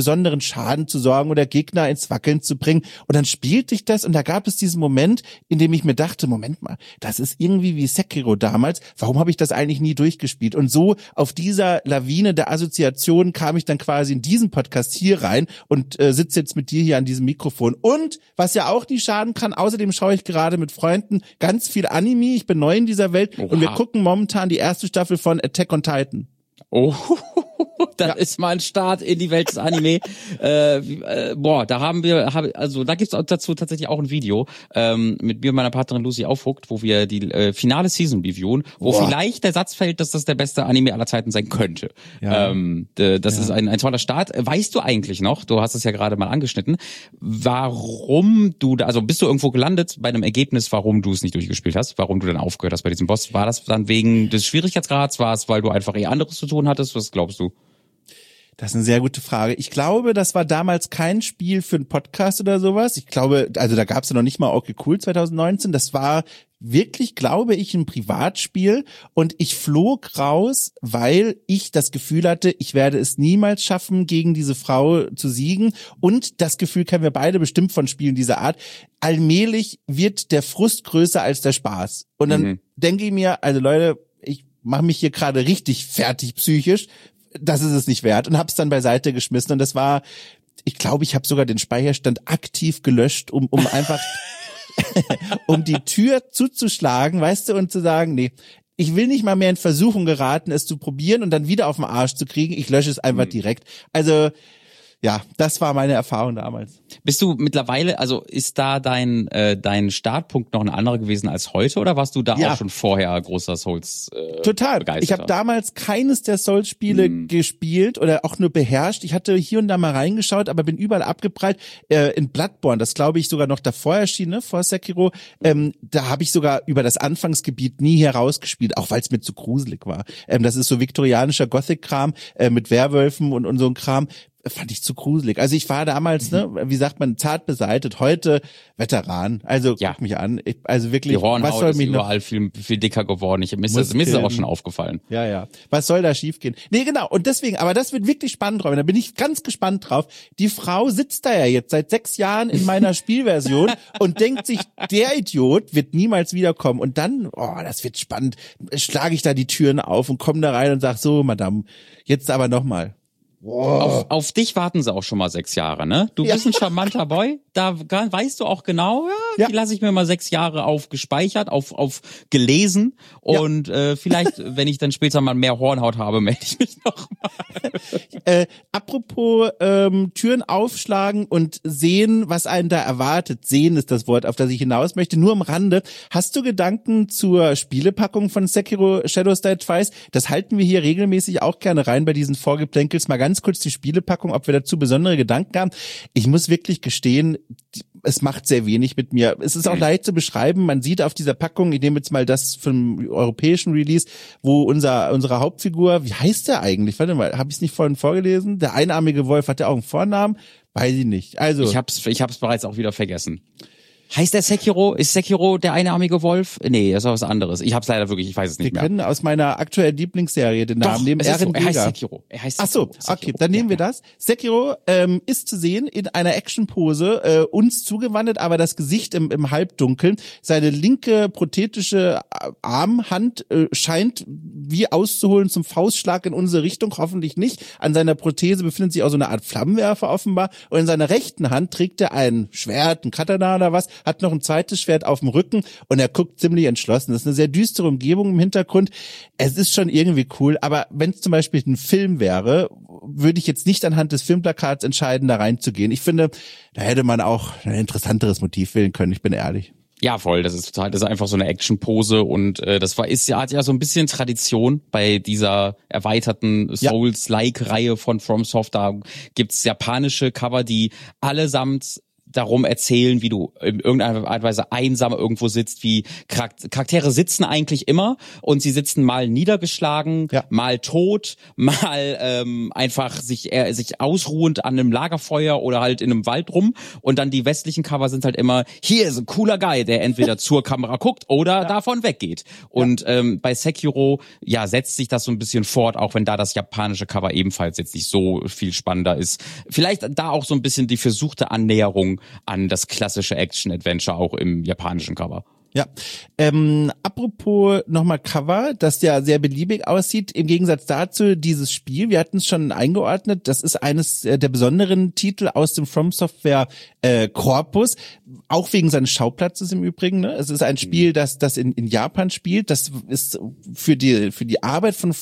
Speaker 1: besonderen Schaden zu sorgen oder Gegner ins Wackeln zu bringen. Und dann spielte ich das und da gab es diesen Moment, in dem ich mir dachte, Moment mal, das ist irgendwie wie Sekiro damals. Warum habe ich das eigentlich nie durchgespielt? Und so auf dieser Lawine der Assoziationen kam ich dann quasi in diesen Podcast hier rein und sitze jetzt mit dir hier an diesem Mikrofon. Und was ja auch nie schaden kann, außerdem schaue ich gerade mit Freunden ganz viel Anime. Ich bin neu in dieser Welt. Und wir gucken momentan die erste Staffel von Attack on Titan.
Speaker 2: Oh, das ist mal ein Start in die Welt des Anime. Da gibt's dazu tatsächlich auch ein Video mit mir und meiner Partnerin Lucy Aufhuckt, wo wir die finale Season reviewen, wo vielleicht der Satz fällt, dass das der beste Anime aller Zeiten sein könnte. Ja. Das ist ein toller Start. Weißt du eigentlich noch, du hast es ja gerade mal angeschnitten, warum du, also bist du irgendwo gelandet bei einem Ergebnis, warum du es nicht durchgespielt hast, warum du dann aufgehört hast bei diesem Boss? War das dann wegen des Schwierigkeitsgrads? War es, weil du einfach anderes zu tun hattest? Was glaubst du?
Speaker 1: Das ist eine sehr gute Frage. Ich glaube, das war damals kein Spiel für einen Podcast oder sowas. Ich glaube, also da gab es ja noch nicht mal Okay Cool 2019. Das war wirklich, glaube ich, ein Privatspiel und ich flog raus, weil ich das Gefühl hatte, ich werde es niemals schaffen, gegen diese Frau zu siegen und das Gefühl kennen wir beide bestimmt von Spielen dieser Art. Allmählich wird der Frust größer als der Spaß. Und dann denke ich mir, also Leute, ich mache mich hier gerade richtig fertig psychisch, das ist es nicht wert und hab's dann beiseite geschmissen und das war, ich glaube, ich habe sogar den Speicherstand aktiv gelöscht, um einfach um die Tür zuzuschlagen, weißt du, und zu sagen, nee, ich will nicht mal mehr in Versuchung geraten, es zu probieren und dann wieder auf den Arsch zu kriegen, ich lösche es einfach direkt. Also ja, das war meine Erfahrung damals.
Speaker 2: Bist du mittlerweile, also ist da dein Startpunkt noch ein anderer gewesen als heute oder warst du da auch schon vorher großer Souls
Speaker 1: Total.
Speaker 2: Begeisterter?
Speaker 1: Ich habe damals keines der Souls-Spiele gespielt oder auch nur beherrscht. Ich hatte hier und da mal reingeschaut, aber bin überall abgeprallt. In Bloodborne, das glaube ich sogar noch davor erschien, ne, vor Sekiro, da habe ich sogar über das Anfangsgebiet nie herausgespielt, auch weil es mir zu gruselig war. Das ist so viktorianischer Gothic-Kram mit Werwölfen und so ein Kram. Fand ich zu gruselig. Also ich war damals, wie sagt man, zart beseitet, heute Veteran. Also guck mich an. Also wirklich,
Speaker 2: die Hornhaut
Speaker 1: was soll
Speaker 2: ist
Speaker 1: mich
Speaker 2: überall viel dicker geworden. Mir ist es auch schon aufgefallen.
Speaker 1: Ja. Was soll da schiefgehen? Nee, genau. Und deswegen, aber das wird wirklich spannend, Robin. Da bin ich ganz gespannt drauf. Die Frau sitzt da ja jetzt seit 6 Jahren in meiner Spielversion und denkt sich, der Idiot wird niemals wiederkommen. Und dann, das wird spannend. Schlage ich da die Türen auf und komme da rein und sag so, Madame, jetzt aber nochmal.
Speaker 2: Wow. Auf dich warten sie auch schon mal 6 Jahre, ne? Du bist ein charmanter Boy, da weißt du auch genau, die lasse ich mir mal 6 Jahre auf gespeichert, auf gelesen und vielleicht, wenn ich dann später mal mehr Hornhaut habe, melde ich mich noch mal.
Speaker 1: Apropos Türen aufschlagen und sehen, was einen da erwartet. Sehen ist das Wort, auf das ich hinaus möchte. Nur am Rande. Hast du Gedanken zur Spielepackung von Sekiro Shadows Die Twice? Das halten wir hier regelmäßig auch gerne rein bei diesen Vorgeplänkels. Mal ganz kurz die Spielepackung, ob wir dazu besondere Gedanken haben. Ich muss wirklich gestehen, es macht sehr wenig mit mir. Es ist auch leicht zu beschreiben. Man sieht auf dieser Packung, ich nehme jetzt mal das vom europäischen Release, wo unsere Hauptfigur, wie heißt der eigentlich? Warte mal, habe ich es nicht vorhin vorgelesen? Der einarmige Wolf, hat der auch einen Vornamen? Weiß ich nicht. Also
Speaker 2: ich hab's bereits auch wieder vergessen. Heißt der Sekiro? Ist Sekiro der einarmige Wolf? Nee, das ist was anderes. Ich weiß es nicht mehr.
Speaker 1: Wir können aus meiner aktuellen Lieblingsserie den Namen nehmen.
Speaker 2: Er heißt Sekiro.
Speaker 1: Ach so, okay, dann nehmen wir das. Sekiro ist zu sehen in einer Actionpose, uns zugewandt, aber das Gesicht im Halbdunkeln. Seine linke prothetische Armhand scheint wie auszuholen zum Faustschlag in unsere Richtung, hoffentlich nicht. An seiner Prothese befindet sich auch so eine Art Flammenwerfer offenbar. Und in seiner rechten Hand trägt er ein Schwert, ein Katana oder was, hat noch ein zweites Schwert auf dem Rücken und er guckt ziemlich entschlossen. Das ist eine sehr düstere Umgebung im Hintergrund. Es ist schon irgendwie cool, aber wenn es zum Beispiel ein Film wäre, würde ich jetzt nicht anhand des Filmplakats entscheiden, da reinzugehen. Ich finde, da hätte man auch ein interessanteres Motiv wählen können, ich bin ehrlich.
Speaker 2: Ja, voll, das ist einfach so eine Action-Pose und hat ja so ein bisschen Tradition bei dieser erweiterten Souls-like-Reihe von FromSoft. Da gibt's japanische Cover, die allesamt darum erzählen, wie du in irgendeiner Art und Weise einsam irgendwo sitzt, wie Charaktere sitzen eigentlich immer und sie sitzen mal niedergeschlagen, mal tot, mal einfach sich ausruhend an einem Lagerfeuer oder halt in einem Wald rum, und dann die westlichen Cover sind halt immer, hier ist ein cooler Guy, der entweder zur Kamera guckt oder davon weggeht. Und bei Sekiro, setzt sich das so ein bisschen fort, auch wenn da das japanische Cover ebenfalls jetzt nicht so viel spannender ist. Vielleicht da auch so ein bisschen die versuchte Annäherung an das klassische Action-Adventure auch im japanischen Cover.
Speaker 1: Ja, apropos nochmal Cover, das ja sehr beliebig aussieht, im Gegensatz dazu dieses Spiel, wir hatten es schon eingeordnet, das ist eines der besonderen Titel aus dem From Software Korpus, auch wegen seines Schauplatzes im Übrigen, ne? Es ist ein Spiel, das in Japan spielt, das ist für die Arbeit von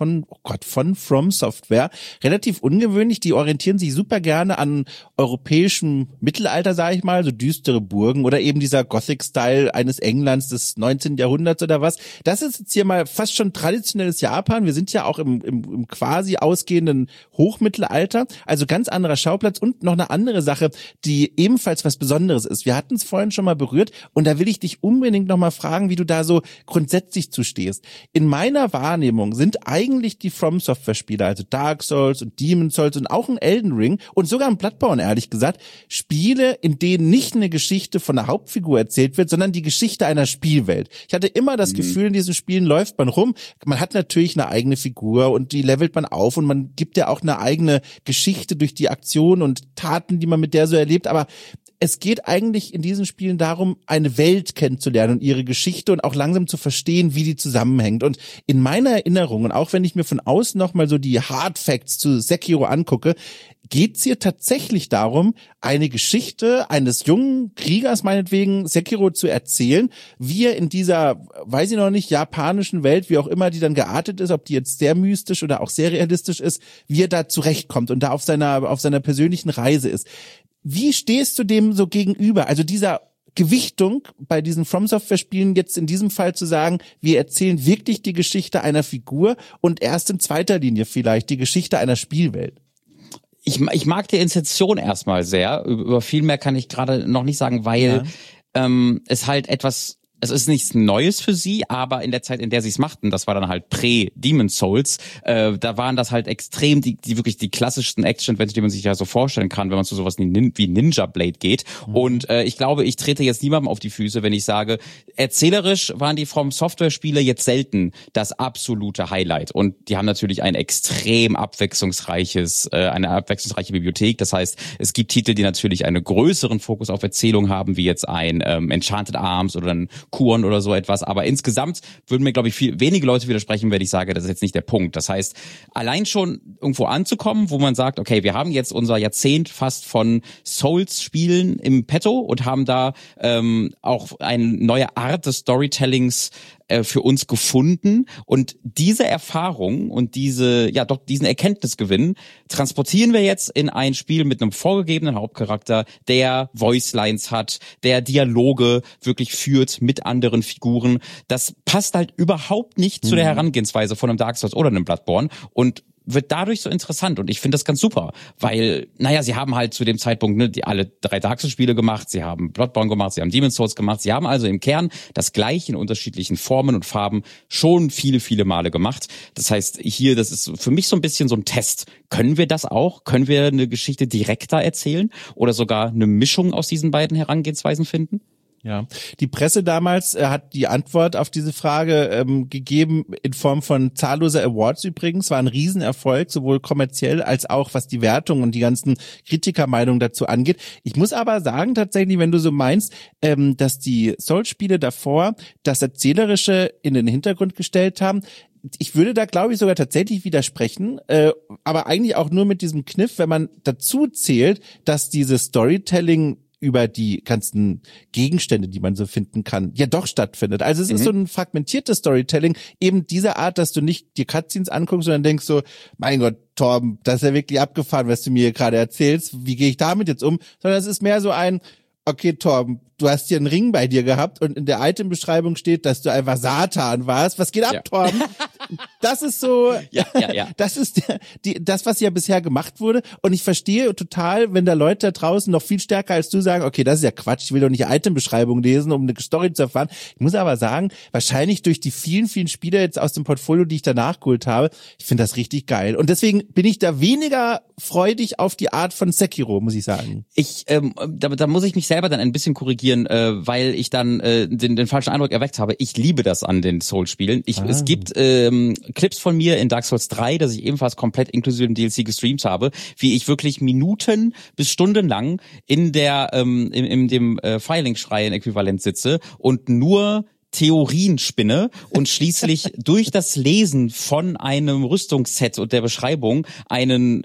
Speaker 1: From Software relativ ungewöhnlich, die orientieren sich super gerne an europäischem Mittelalter, sage ich mal, so düstere Burgen oder eben dieser Gothic-Style eines Englands des 19. Jahrhunderts oder was. Das ist jetzt hier mal fast schon traditionelles Japan. Wir sind ja auch im quasi ausgehenden Hochmittelalter. Also ganz anderer Schauplatz und noch eine andere Sache, die ebenfalls was Besonderes ist. Wir hatten es vorhin schon mal berührt und da will ich dich unbedingt noch mal fragen, wie du da so grundsätzlich zu stehst. In meiner Wahrnehmung sind eigentlich die From Software Spiele, also Dark Souls und Demon's Souls und auch ein Elden Ring und sogar ein Bloodborne, ehrlich gesagt, Spiele, in denen nicht eine Geschichte von der Hauptfigur erzählt wird, sondern die Geschichte einer Spielwelt. Ich hatte immer das Gefühl, in diesen Spielen läuft man rum. Man hat natürlich eine eigene Figur und die levelt man auf und man gibt ja auch eine eigene Geschichte durch die Aktionen und Taten, die man mit der so erlebt. Aber es geht eigentlich in diesen Spielen darum, eine Welt kennenzulernen und ihre Geschichte und auch langsam zu verstehen, wie die zusammenhängt. Und in meiner Erinnerung, und auch wenn ich mir von außen nochmal so die Hard Facts zu Sekiro angucke, geht's hier tatsächlich darum, eine Geschichte eines jungen Kriegers, meinetwegen Sekiro, zu erzählen, wie er in dieser, weiß ich noch nicht, japanischen Welt, wie auch immer die dann geartet ist, ob die jetzt sehr mystisch oder auch sehr realistisch ist, wie er da zurechtkommt und da auf seiner persönlichen Reise ist. Wie stehst du dem so gegenüber? Also dieser Gewichtung bei diesen From Software Spielen jetzt in diesem Fall zu sagen, wir erzählen wirklich die Geschichte einer Figur und erst in zweiter Linie vielleicht die Geschichte einer Spielwelt.
Speaker 2: Ich mag die Intention erstmal sehr. Über viel mehr kann ich gerade noch nicht sagen, weil es halt es ist nichts Neues für sie, aber in der Zeit, in der sie es machten, das war dann halt Prä-Demon's Souls, da waren das halt extrem die wirklich die klassischsten Action-Adventure, die man sich ja so vorstellen kann, wenn man zu sowas wie Ninja Blade geht. Und ich glaube, ich trete jetzt niemandem auf die Füße, wenn ich sage, erzählerisch waren die From Software-Spiele jetzt selten das absolute Highlight. Und die haben natürlich eine abwechslungsreiche Bibliothek. Das heißt, es gibt Titel, die natürlich einen größeren Fokus auf Erzählung haben, wie jetzt ein Enchanted Arms oder ein Kuren oder so etwas, aber insgesamt würden mir, glaube ich, wenige Leute widersprechen, wenn ich sage, das ist jetzt nicht der Punkt. Das heißt, allein schon irgendwo anzukommen, wo man sagt, okay, wir haben jetzt unser Jahrzehnt fast von Souls-Spielen im Petto und haben da auch eine neue Art des Storytellings für uns gefunden, und diese Erfahrung und diesen Erkenntnisgewinn transportieren wir jetzt in ein Spiel mit einem vorgegebenen Hauptcharakter, der Voicelines hat, der Dialoge wirklich führt mit anderen Figuren. Das passt halt überhaupt nicht zu der Herangehensweise von einem Dark Souls oder einem Bloodborne und wird dadurch so interessant, und ich finde das ganz super, weil, sie haben halt zu dem Zeitpunkt alle 3 Dark Souls Spiele gemacht, sie haben Bloodborne gemacht, sie haben Demon's Souls gemacht, sie haben also im Kern das Gleiche in unterschiedlichen Formen und Farben schon viele, viele Male gemacht. Das heißt, hier, das ist für mich so ein bisschen so ein Test. Können wir das auch? Können wir eine Geschichte direkter erzählen oder sogar eine Mischung aus diesen beiden Herangehensweisen finden?
Speaker 1: Ja, die Presse damals hat die Antwort auf diese Frage gegeben in Form von zahlloser Awards übrigens. War ein Riesenerfolg, sowohl kommerziell als auch was die Wertung und die ganzen Kritikermeinungen dazu angeht. Ich muss aber sagen, tatsächlich, wenn du so meinst, dass die Souls-Spiele davor das Erzählerische in den Hintergrund gestellt haben, ich würde da, glaube ich, sogar tatsächlich widersprechen, aber eigentlich auch nur mit diesem Kniff, wenn man dazu zählt, dass dieses Storytelling über die ganzen Gegenstände, die man so finden kann, ja doch stattfindet. Also es ist so ein fragmentiertes Storytelling, eben dieser Art, dass du nicht die Cutscenes anguckst, sondern denkst so, mein Gott, Torben, das ist ja wirklich abgefahren, was du mir hier gerade erzählst, wie gehe ich damit jetzt um? Sondern es ist mehr so ein, okay, Torben, du hast hier einen Ring bei dir gehabt und in der Item-Beschreibung steht, dass du einfach Satan warst. Was geht ab, Torben? das ist so,
Speaker 2: ja.
Speaker 1: das ist das, was ja bisher gemacht wurde. Und ich verstehe total, wenn da Leute da draußen noch viel stärker als du sagen, okay, das ist ja Quatsch, ich will doch nicht Itembeschreibung lesen, um eine Story zu erfahren. Ich muss aber sagen, wahrscheinlich durch die vielen, vielen Spiele jetzt aus dem Portfolio, die ich da nachgeholt habe, ich finde das richtig geil. Und deswegen bin ich da weniger freudig auf die Art von Sekiro, muss ich sagen.
Speaker 2: Da muss ich mich selber dann ein bisschen korrigieren, weil ich dann den falschen Eindruck erweckt habe. Ich liebe das an den Souls-Spielen. Es gibt Clips von mir in Dark Souls 3, das ich ebenfalls komplett inklusive dem DLC gestreamt habe, wie ich wirklich Minuten bis Stunden lang in dem Firelink-Schreien-Äquivalent sitze und nur Theorien spinne und schließlich durch das Lesen von einem Rüstungsset und der Beschreibung einen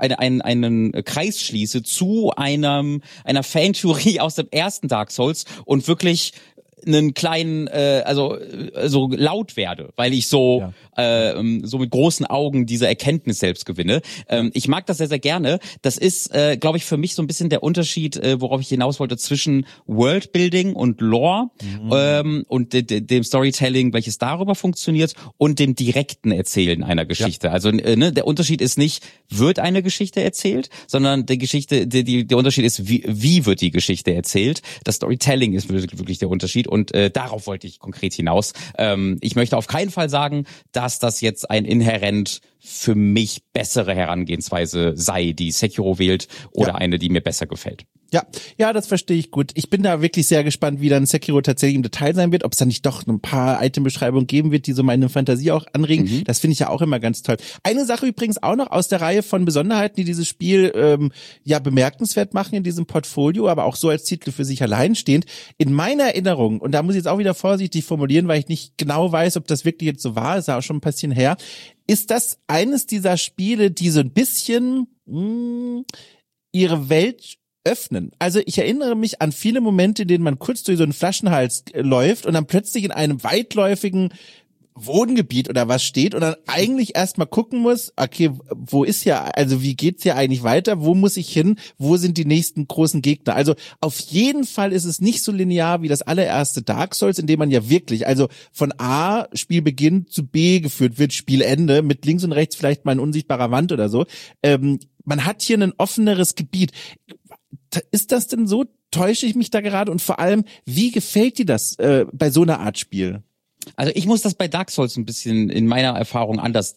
Speaker 2: Kreis schließe zu einer Fantheorie aus dem ersten Dark Souls und wirklich einen kleinen, so laut werde, weil ich so mit großen Augen diese Erkenntnis selbst gewinne. Ich mag das sehr, sehr gerne. Das ist, glaube ich, für mich so ein bisschen der Unterschied, worauf ich hinaus wollte, zwischen Worldbuilding und Lore und dem Storytelling, welches darüber funktioniert, und dem direkten Erzählen einer Geschichte. Ja. Also der Unterschied ist nicht, wird eine Geschichte erzählt, sondern der Unterschied ist, wie wird die Geschichte erzählt. Das Storytelling ist wirklich der Unterschied. Und darauf wollte ich konkret hinaus. Ich möchte auf keinen Fall sagen, dass das jetzt ein inhärent für mich bessere Herangehensweise sei, die Sekiro wählt, oder eine, die mir besser gefällt.
Speaker 1: Ja, das verstehe ich gut. Ich bin da wirklich sehr gespannt, wie dann Sekiro tatsächlich im Detail sein wird, ob es da nicht doch ein paar Itembeschreibungen geben wird, die so meine Fantasie auch anregen. Das finde ich ja auch immer ganz toll. Eine Sache übrigens auch noch aus der Reihe von Besonderheiten, die dieses Spiel bemerkenswert machen in diesem Portfolio, aber auch so als Titel für sich alleinstehend. In meiner Erinnerung, und da muss ich jetzt auch wieder vorsichtig formulieren, weil ich nicht genau weiß, ob das wirklich jetzt so war, ist ja auch schon ein bisschen her, ist das eines dieser Spiele, die so ein bisschen ihre Welt öffnen. Also ich erinnere mich an viele Momente, in denen man kurz durch so einen Flaschenhals läuft und dann plötzlich in einem weitläufigen Wohngebiet oder was steht und dann eigentlich erstmal gucken muss, okay, wie geht's hier eigentlich weiter? Wo muss ich hin? Wo sind die nächsten großen Gegner? Also auf jeden Fall ist es nicht so linear wie das allererste Dark Souls, in dem man ja wirklich, also von A, Spielbeginn, zu B geführt wird, Spielende, mit links und rechts vielleicht mal ein unsichtbarer Wand oder so. Man hat hier ein offeneres Gebiet. Ist das denn so? Täusche ich mich da gerade? Und vor allem, wie gefällt dir das bei so einer Art Spiel?
Speaker 2: Also ich muss das bei Dark Souls ein bisschen in meiner Erfahrung anders,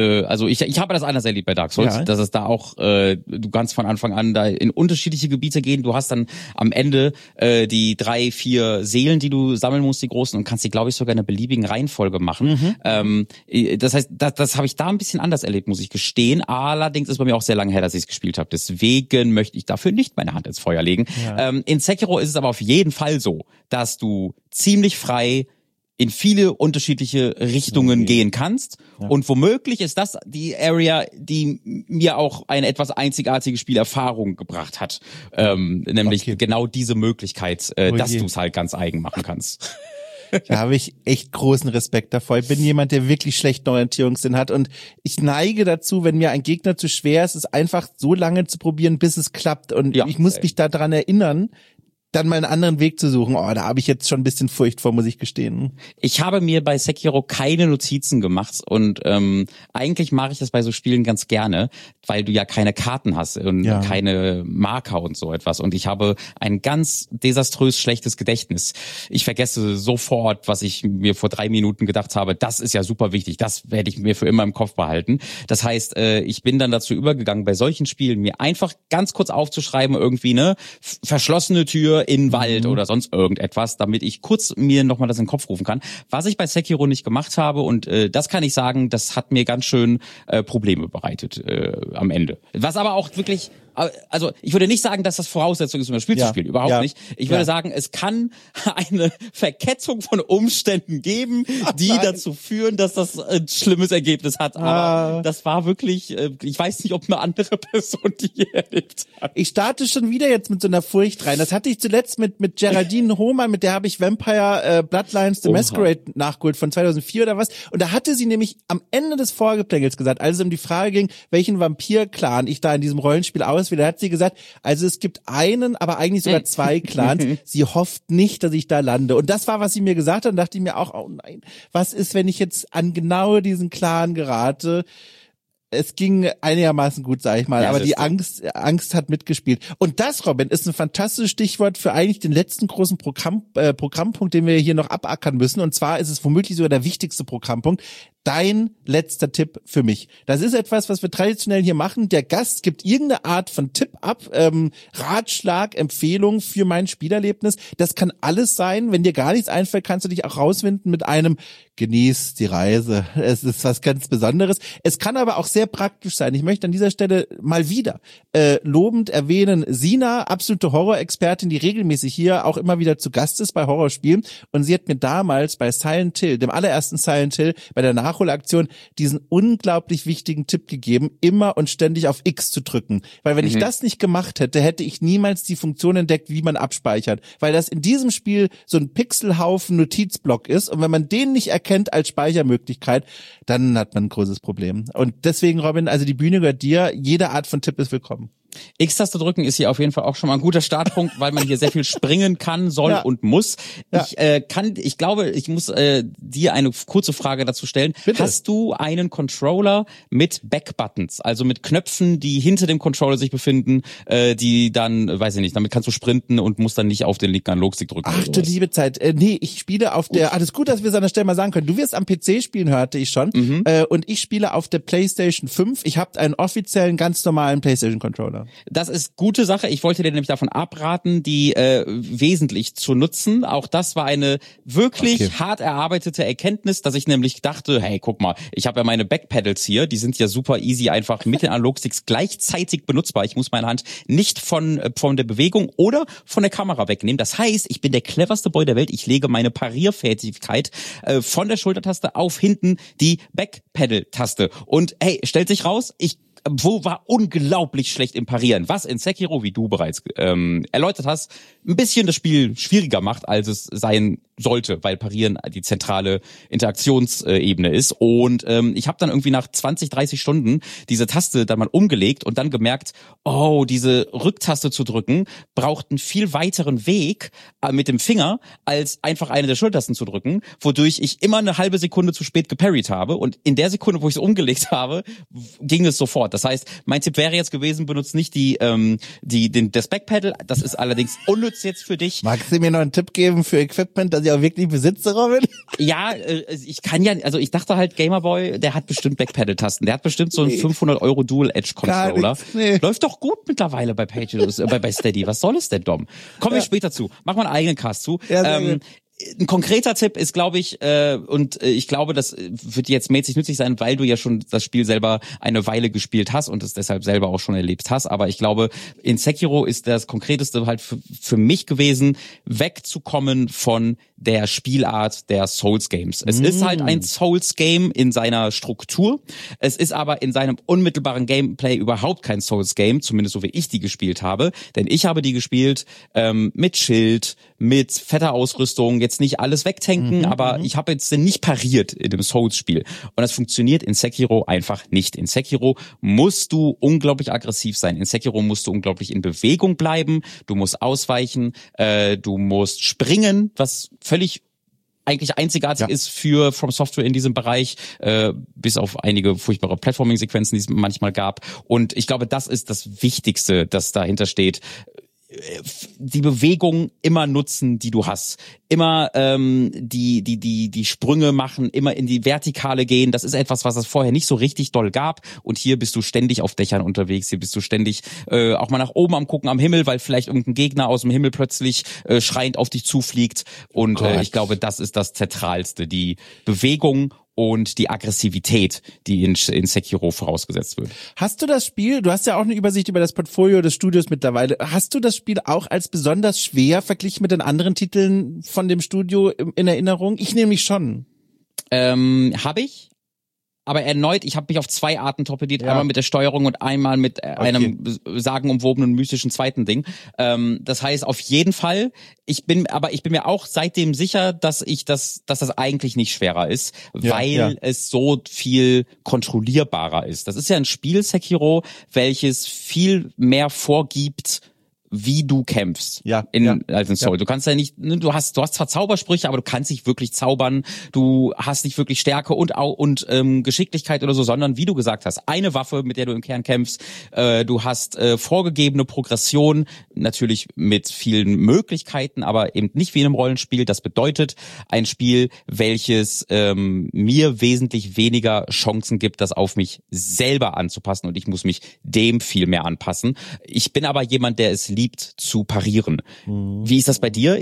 Speaker 2: ich habe das anders erlebt bei Dark Souls, dass es da auch, du kannst von Anfang an da in unterschiedliche Gebiete gehen, du hast dann am Ende die 3, 4 Seelen, die du sammeln musst, die großen, und kannst die, glaube ich, sogar in einer beliebigen Reihenfolge machen. Das heißt, das habe ich da ein bisschen anders erlebt, muss ich gestehen, allerdings ist bei mir auch sehr lange her, dass ich es gespielt habe, deswegen möchte ich dafür nicht meine Hand ins Feuer legen. In Sekiro ist es aber auf jeden Fall so, dass du ziemlich frei in viele unterschiedliche Richtungen gehen kannst. Ja. Und womöglich ist das die Area, die mir auch eine etwas einzigartige Spielerfahrung gebracht hat. Nämlich genau diese Möglichkeit, dass du es halt ganz eigen machen kannst.
Speaker 1: Da habe ich echt großen Respekt davor. Ich bin jemand, der wirklich schlechten Orientierungssinn hat, und ich neige dazu, wenn mir ein Gegner zu schwer ist, es einfach so lange zu probieren, bis es klappt. Und ich muss mich daran erinnern, dann mal einen anderen Weg zu suchen. Da habe ich jetzt schon ein bisschen Furcht vor, muss ich gestehen.
Speaker 2: Ich habe mir bei Sekiro keine Notizen gemacht, und eigentlich mache ich das bei so Spielen ganz gerne, weil du ja keine Karten hast und keine Marker und so etwas. Und ich habe ein ganz desaströs schlechtes Gedächtnis. Ich vergesse sofort, was ich mir vor 3 Minuten gedacht habe. Das ist ja super wichtig. Das werde ich mir für immer im Kopf behalten. Das heißt, ich bin dann dazu übergegangen, bei solchen Spielen mir einfach ganz kurz aufzuschreiben, irgendwie verschlossene Tür in Wald oder sonst irgendetwas, damit ich kurz mir nochmal das in den Kopf rufen kann. Was ich bei Sekiro nicht gemacht habe, und das kann ich sagen, das hat mir ganz schön Probleme bereitet am Ende. Was aber auch wirklich, also ich würde nicht sagen, dass das Voraussetzung ist, um das Spiel zu spielen, überhaupt nicht. Ich würde sagen, es kann eine Verkettung von Umständen geben, die dazu führen, dass das ein schlimmes Ergebnis hat. Aber das war wirklich, ich weiß nicht, ob eine andere Person die erlebt hat.
Speaker 1: Ich starte schon wieder jetzt mit so einer Furcht rein. Das hatte ich zuletzt mit Geraldine Hohmann, mit der habe ich Vampire Bloodlines The Masquerade nachgeholt von 2004 oder was. Und da hatte sie nämlich am Ende des Vorgeplänkels gesagt, als es um die Frage ging, welchen Vampir-Clan ich da in diesem Rollenspiel aus will. Da hat sie gesagt, also es gibt einen, aber eigentlich sogar 2 Clans. Sie hofft nicht, dass ich da lande. Und das war, was sie mir gesagt hat. Und dachte ich mir auch, oh nein, was ist, wenn ich jetzt an genau diesen Clan gerate? Es ging einigermaßen gut, sag ich mal, ja, aber die Angst hat mitgespielt. Und das, Robin, ist ein fantastisches Stichwort für eigentlich den letzten großen Programmpunkt, den wir hier noch abackern müssen. Und zwar ist es womöglich sogar der wichtigste Programmpunkt. Dein letzter Tipp für mich. Das ist etwas, was wir traditionell hier machen. Der Gast gibt irgendeine Art von Tipp ab, Ratschlag, Empfehlung für mein Spielerlebnis. Das kann alles sein. Wenn dir gar nichts einfällt, kannst du dich auch rauswinden mit einem genieß die Reise. Es ist was ganz Besonderes. Es kann aber auch sehr praktisch sein. Ich möchte an dieser Stelle mal wieder lobend erwähnen, Sina, absolute Horror-Expertin, die regelmäßig hier auch immer wieder zu Gast ist bei Horrorspielen. Und sie hat mir damals bei Silent Hill, dem allerersten Silent Hill, bei der Nachholaktion diesen unglaublich wichtigen Tipp gegeben, immer und ständig auf X zu drücken. Weil wenn ich das nicht gemacht hätte, hätte ich niemals die Funktion entdeckt, wie man abspeichert. Weil das in diesem Spiel so ein Pixelhaufen Notizblock ist und wenn man den nicht erkennt als Speichermöglichkeit, dann hat man ein großes Problem. Und deswegen, Robin, also die Bühne gehört dir. Jede Art von Tipp ist willkommen.
Speaker 2: X-Taste drücken ist hier auf jeden Fall auch schon mal ein guter Startpunkt, weil man hier sehr viel springen kann, soll und muss. Ja. Ich glaube, ich muss dir eine kurze Frage dazu stellen.
Speaker 1: Bitte.
Speaker 2: Hast du einen Controller mit Backbuttons, also mit Knöpfen, die hinter dem Controller sich befinden, die dann, weiß ich nicht, damit kannst du sprinten und musst dann nicht auf den linken Analogstick drücken?
Speaker 1: Ach du liebe Zeit. Nee, ich spiele auf der, das ist gut, dass wir es an der Stelle mal sagen können. Du wirst am PC spielen, hörte ich schon. Und ich spiele auf der PlayStation 5. Ich habe einen offiziellen, ganz normalen PlayStation-Controller.
Speaker 2: Das ist gute Sache. Ich wollte dir nämlich davon abraten, die wesentlich zu nutzen. Auch das war eine wirklich hart erarbeitete Erkenntnis, dass ich nämlich dachte, hey, guck mal, ich habe ja meine Backpedals hier, die sind ja super easy einfach mit den Analogsticks gleichzeitig benutzbar. Ich muss meine Hand nicht von der Bewegung oder von der Kamera wegnehmen. Das heißt, ich bin der cleverste Boy der Welt. Ich lege meine Parierfertigkeit von der Schultertaste auf hinten die Backpedal-Taste. Und hey, stellt sich raus, war unglaublich schlecht im Parieren, was in Sekiro, wie du bereits erläutert hast, ein bisschen das Spiel schwieriger macht, als es sein sollte, weil Parieren die zentrale Interaktionsebene ist. Und ich habe dann irgendwie nach 20, 30 Stunden diese Taste dann mal umgelegt und dann gemerkt, oh, diese Rücktaste zu drücken braucht einen viel weiteren Weg mit dem Finger, als einfach eine der Schultertasten zu drücken, wodurch ich immer eine halbe Sekunde zu spät geparried habe. Und in der Sekunde, wo ich es umgelegt habe, ging es sofort. Das heißt, mein Tipp wäre jetzt gewesen, benutzt nicht das Backpedal. Das ist allerdings unnütz jetzt für dich.
Speaker 1: Magst du mir noch einen Tipp geben für Equipment, das ich auch wirklich besitze, Robin?
Speaker 2: Ja, ich kann ja, also ich dachte halt, Gamerboy, der hat bestimmt Backpedal-Tasten. Der hat bestimmt so einen 500 € Dual-Edge-Controller. Läuft doch gut mittlerweile bei Pages, bei Steady. Was soll es denn, Dom? Kommen wir später zu. Mach mal einen eigenen Cast zu.
Speaker 1: Ja,
Speaker 2: ein konkreter Tipp ist, glaube ich, ich glaube, das wird jetzt mäßig nützlich sein, weil du ja schon das Spiel selber eine Weile gespielt hast und es deshalb selber auch schon erlebt hast. Aber ich glaube, in Sekiro ist das Konkreteste halt für mich gewesen, wegzukommen von der Spielart der Souls-Games. Es ist halt ein Souls-Game in seiner Struktur. Es ist aber in seinem unmittelbaren Gameplay überhaupt kein Souls-Game, zumindest so wie ich die gespielt habe. Denn ich habe die gespielt mit Schild, mit fetter Ausrüstung, jetzt nicht alles wegtanken, aber ich habe jetzt nicht pariert in dem Souls-Spiel. Und das funktioniert in Sekiro einfach nicht. In Sekiro musst du unglaublich aggressiv sein. In Sekiro musst du unglaublich in Bewegung bleiben. Du musst ausweichen. Du musst springen, was völlig eigentlich einzigartig ist für From Software in diesem Bereich, bis auf einige furchtbare Platforming-Sequenzen, die es manchmal gab. Und ich glaube, das ist das Wichtigste, das dahinter steht. Die Bewegung immer nutzen, die du hast. Immer die Sprünge machen, immer in die Vertikale gehen. Das ist etwas, was es vorher nicht so richtig doll gab. Und hier bist du ständig auf Dächern unterwegs. Hier bist du ständig auch mal nach oben am Gucken am Himmel, weil vielleicht irgendein Gegner aus dem Himmel plötzlich schreiend auf dich zufliegt. Und ich glaube, das ist das Zentralste. Die Bewegung und die Aggressivität, die in Sekiro vorausgesetzt wird.
Speaker 1: Hast du das Spiel, du hast ja auch eine Übersicht über das Portfolio des Studios mittlerweile, hast du das Spiel auch als besonders schwer verglichen mit den anderen Titeln von dem Studio in Erinnerung? Ich nämlich schon.
Speaker 2: Habe ich. Aber erneut, ich habe mich auf 2 Arten torpediert, einmal mit der Steuerung und einmal mit einem sagenumwobenen, mystischen zweiten Ding. Das heißt, auf jeden Fall, ich bin mir auch seitdem sicher, dass das eigentlich nicht schwerer ist, weil es so viel kontrollierbarer ist. Das ist ja ein Spiel, Sekiro, welches viel mehr vorgibt, wie du kämpfst als in Soul. Du kannst ja nicht, du hast zwar Zaubersprüche, aber du kannst nicht wirklich zaubern, du hast nicht wirklich Stärke und Geschicklichkeit oder so, sondern wie du gesagt hast, eine Waffe, mit der du im Kern kämpfst, du hast vorgegebene Progression, natürlich mit vielen Möglichkeiten, aber eben nicht wie in einem Rollenspiel. Das bedeutet ein Spiel, welches mir wesentlich weniger Chancen gibt, das auf mich selber anzupassen, und ich muss mich dem viel mehr anpassen. Ich bin aber jemand, der es liebt zu parieren. Wie ist das bei dir?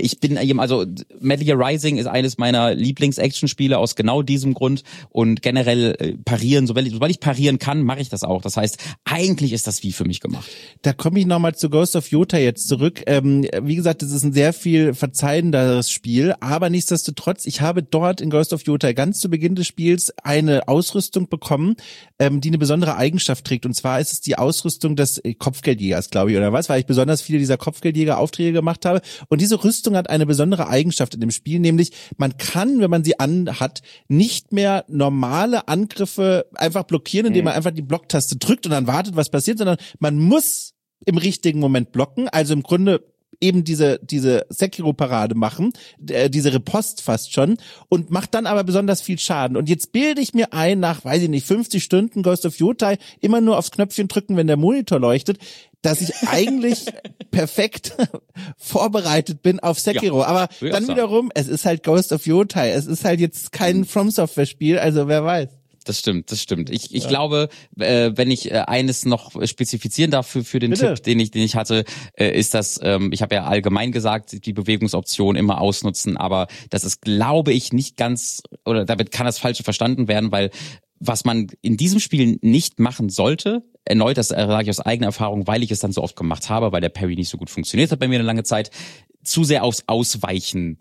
Speaker 2: Metal Gear Rising ist eines meiner Lieblings-Action-Spiele aus genau diesem Grund, und generell parieren, sobald ich parieren kann, mache ich das auch. Das heißt, eigentlich ist das wie für mich gemacht.
Speaker 1: Da komme ich nochmal zu Ghost of Yota jetzt zurück. Wie gesagt, es ist ein sehr viel verzeihenderes Spiel, aber nichtsdestotrotz, ich habe dort in Ghost of Yota ganz zu Beginn des Spiels eine Ausrüstung bekommen, die eine besondere Eigenschaft trägt, und zwar ist es die Ausrüstung des Kopfgeldjägers, glaube ich, oder was, weil ich besonders viele dieser Kopfgeldjäger Aufträge gemacht habe, und diese Rüstung hat eine besondere Eigenschaft in dem Spiel, nämlich man kann, wenn man sie anhat, nicht mehr normale Angriffe einfach blockieren, indem man einfach die Blocktaste drückt und dann wartet, was passiert, sondern man muss im richtigen Moment blocken, also im Grunde eben diese Sekiro-Parade machen, diese Riposte fast schon, und macht dann aber besonders viel Schaden. Und jetzt bilde ich mir ein, nach, weiß ich nicht, 50 Stunden Ghost of Yota immer nur aufs Knöpfchen drücken, wenn der Monitor leuchtet, dass ich eigentlich perfekt vorbereitet bin auf Sekiro.
Speaker 2: Ja,
Speaker 1: aber dann wiederum, es ist halt Ghost of Yota, es ist halt jetzt kein From-Software-Spiel, also wer weiß.
Speaker 2: Das stimmt. Ich glaube, wenn ich eines noch spezifizieren darf für den Tipp, den ich hatte, ist das, ich habe ja allgemein gesagt, die Bewegungsoption immer ausnutzen, aber das ist, glaube ich, nicht ganz, oder damit kann das Falsche verstanden werden, weil was man in diesem Spiel nicht machen sollte, erneut, das sage ich aus eigener Erfahrung, weil ich es dann so oft gemacht habe, weil der Parry nicht so gut funktioniert hat bei mir eine lange Zeit, zu sehr aufs Ausweichen.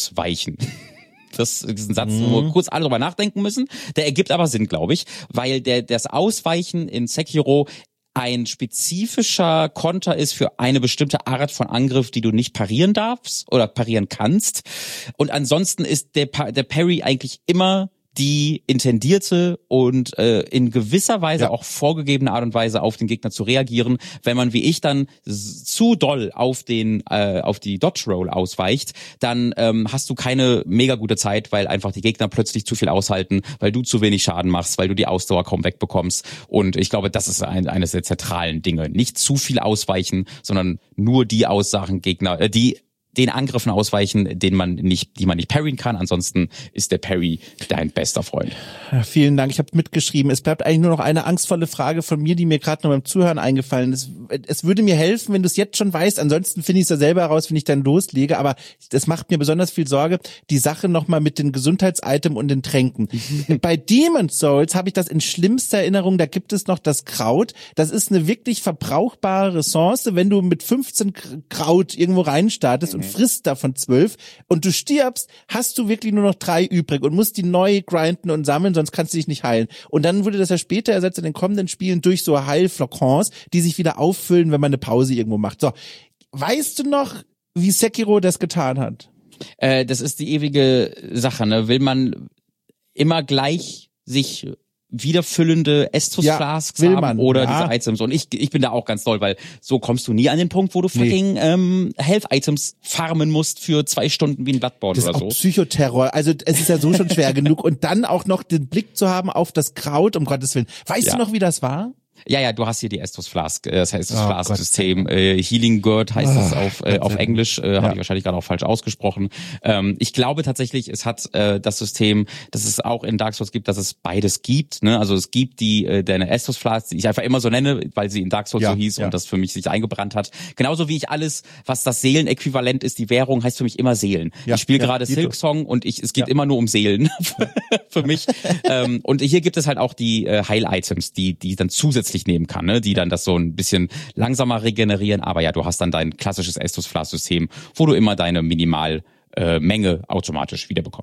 Speaker 2: Das ist ein Satz, wo wir kurz alle drüber nachdenken müssen. Der ergibt aber Sinn, glaube ich, weil das Ausweichen in Sekiro ein spezifischer Konter ist für eine bestimmte Art von Angriff, die du nicht parieren darfst oder parieren kannst. Und ansonsten ist der Parry eigentlich immer die intendierte und in gewisser Weise auch vorgegebene Art und Weise auf den Gegner zu reagieren. Wenn man wie ich dann zu doll auf die Dodge Roll ausweicht, dann hast du keine mega gute Zeit, weil einfach die Gegner plötzlich zu viel aushalten, weil du zu wenig Schaden machst, weil du die Ausdauer kaum wegbekommst. Und ich glaube, das ist eines der zentralen Dinge. Nicht zu viel ausweichen, sondern nur die Gegner, die den Angriffen ausweichen, die man nicht parryen kann. Ansonsten ist der Parry dein bester Freund.
Speaker 1: Ja, vielen Dank, ich habe mitgeschrieben. Es bleibt eigentlich nur noch eine angstvolle Frage von mir, die mir gerade noch beim Zuhören eingefallen ist. Es würde mir helfen, wenn du es jetzt schon weißt. Ansonsten finde ich es ja selber heraus, wenn ich dann loslege. Aber das macht mir besonders viel Sorge. Die Sache nochmal mit den Gesundheitsitems und den Tränken. Bei Demon's Souls habe ich das in schlimmster Erinnerung. Da gibt es noch das Kraut. Das ist eine wirklich verbrauchbare Ressource. Wenn du mit 15 Kraut irgendwo reinstartest und frisst davon 12 und du stirbst, hast du wirklich nur noch 3 übrig und musst die neu grinden und sammeln, sonst kannst du dich nicht heilen. Und dann wurde das ja später ersetzt in den kommenden Spielen durch so Heilflakons, die sich wieder auffüllen, wenn man eine Pause irgendwo macht. So, weißt du noch, wie Sekiro das getan hat?
Speaker 2: Das ist die ewige Sache, ne? Will man immer gleich sich wiederfüllende Estus-Flasks haben oder diese Items. Und ich bin da auch ganz doll, weil so kommst du nie an den Punkt, wo du fucking Health-Items farmen musst für 2 Stunden wie ein Bloodborne
Speaker 1: das
Speaker 2: oder
Speaker 1: ist
Speaker 2: so.
Speaker 1: Auch Psychoterror. Also es ist ja so schon schwer genug. Und dann auch noch den Blick zu haben auf das Kraut, um Gottes Willen. Weißt du noch, wie das war?
Speaker 2: Ja, du hast hier die Estus Flask, das heißt das Flask-System. Healing Gurt heißt das auf Englisch, habe ich wahrscheinlich gerade auch falsch ausgesprochen. Ich glaube tatsächlich, es hat das System, dass es auch in Dark Souls gibt, dass es beides gibt. Ne? Also es gibt deine Estus Flask, die ich einfach immer so nenne, weil sie in Dark Souls so hieß und das für mich sich eingebrannt hat. Genauso wie ich alles, was das Seelenäquivalent ist, die Währung, heißt für mich immer Seelen. Ich spiele gerade Silksong und es geht immer nur um Seelen für mich. Und hier gibt es halt auch die Heil-Items, die dann zusätzlich nehmen kann, ne? Die dann das so ein bisschen langsamer regenerieren, aber ja, du hast dann dein klassisches Estus-Flask-System, wo du immer deine Minimalmenge automatisch wiederbekommst.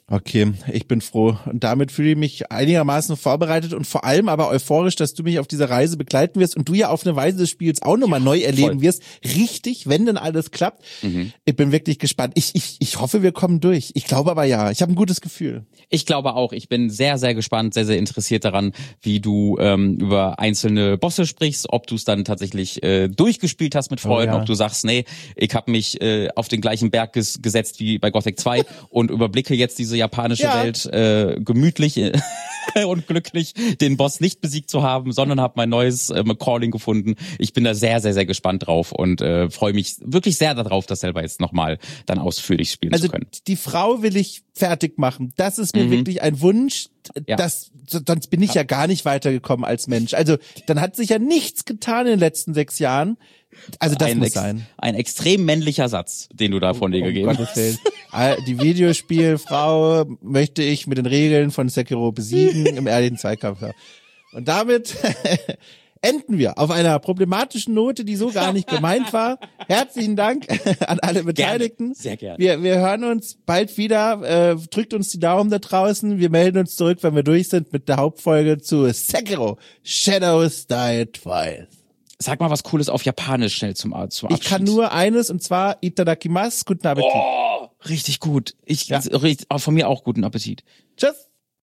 Speaker 1: Okay, ich bin froh. Und damit fühle ich mich einigermaßen vorbereitet und vor allem aber euphorisch, dass du mich auf dieser Reise begleiten wirst und du ja auf eine Weise des Spiels auch nochmal neu erleben wirst. Richtig, wenn denn alles klappt. Ich bin wirklich gespannt. Ich hoffe, wir kommen durch. Ich glaube aber ja. Ich habe ein gutes Gefühl.
Speaker 2: Ich glaube auch. Ich bin sehr, sehr gespannt, sehr, sehr interessiert daran, wie du über einzelne Bosse sprichst, ob du es dann tatsächlich durchgespielt hast mit Freunden, ob du sagst, nee, ich habe mich auf den gleichen Berg gesetzt wie bei Gothic 2 und überblicke jetzt diese japanische Welt gemütlich und glücklich, den Boss nicht besiegt zu haben, sondern habe mein neues Calling gefunden. Ich bin da sehr, sehr, sehr gespannt drauf und freue mich wirklich sehr darauf, das selber jetzt nochmal dann ausführlich spielen zu können.
Speaker 1: Also die Frau will ich fertig machen. Das ist mir wirklich ein Wunsch. Sonst bin ich ja gar nicht weitergekommen als Mensch. Also dann hat sich ja nichts getan in den letzten 6 Jahren. Also das muss sein.
Speaker 2: Ein extrem männlicher Satz, den du da von dir gegeben hast.
Speaker 1: Die Videospielfrau möchte ich mit den Regeln von Sekiro besiegen im ehrlichen Zweikampf. Und damit enden wir auf einer problematischen Note, die so gar nicht gemeint war. Herzlichen Dank an alle Beteiligten.
Speaker 2: Gerne, sehr gerne.
Speaker 1: Wir hören uns bald wieder. Drückt uns die Daumen da draußen. Wir melden uns zurück, wenn wir durch sind mit der Hauptfolge zu Sekiro Shadows Die Twice.
Speaker 2: Sag mal was Cooles auf Japanisch schnell zum Abschied.
Speaker 1: Ich kann nur eines, und zwar Itadakimasu, guten Appetit.
Speaker 2: Oh, richtig gut. Von mir auch guten Appetit.
Speaker 1: Tschüss.